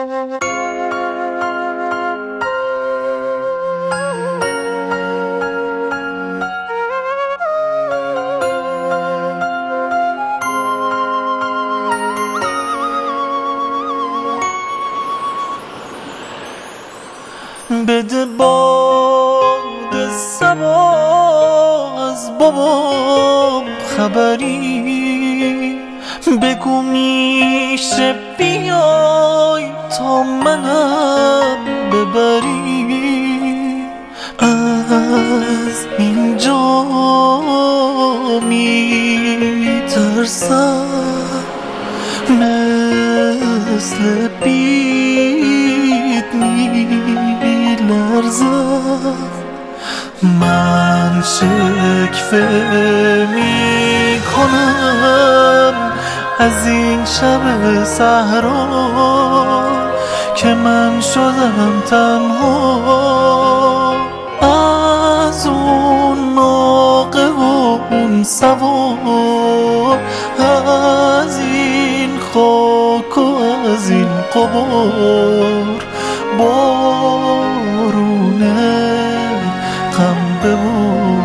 بده باد صبا از بابام خبری، بگو میشه بیای تا منم ببری. از اینجا میترسم مثل بید میلرزم، من شکوه میکنم از این شب صحرا که من شدم تنها. از اون ناقه و اون سوار، از این خاک و از این غبار، بارونه غم ببار.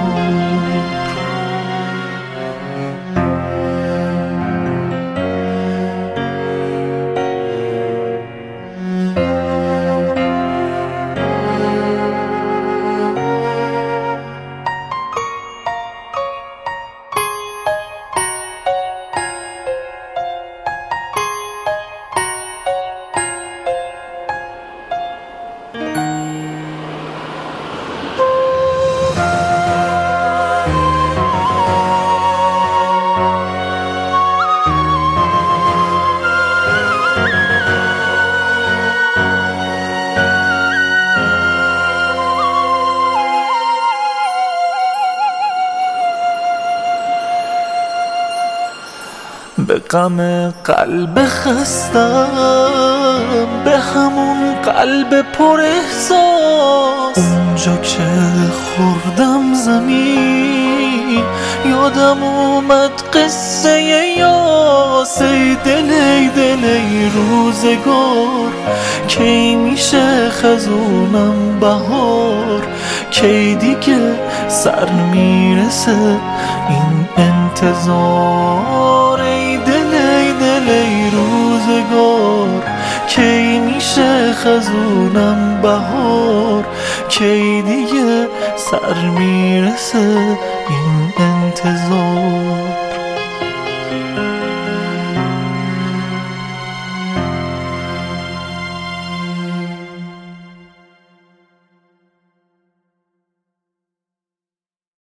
به غم قلب خستم، به همون قلب پر احساس، اونجا که خوردم زمین یادم اومد قصه یاس. ای دل ای دل ای روزگار، کی میشه خزونم بهار، کی دیگه سر میرسه این انتظار. ای دل ای دل ای روزگار، کی میشه خزونم بهار، کی دیگه سر میرسه این انتظار.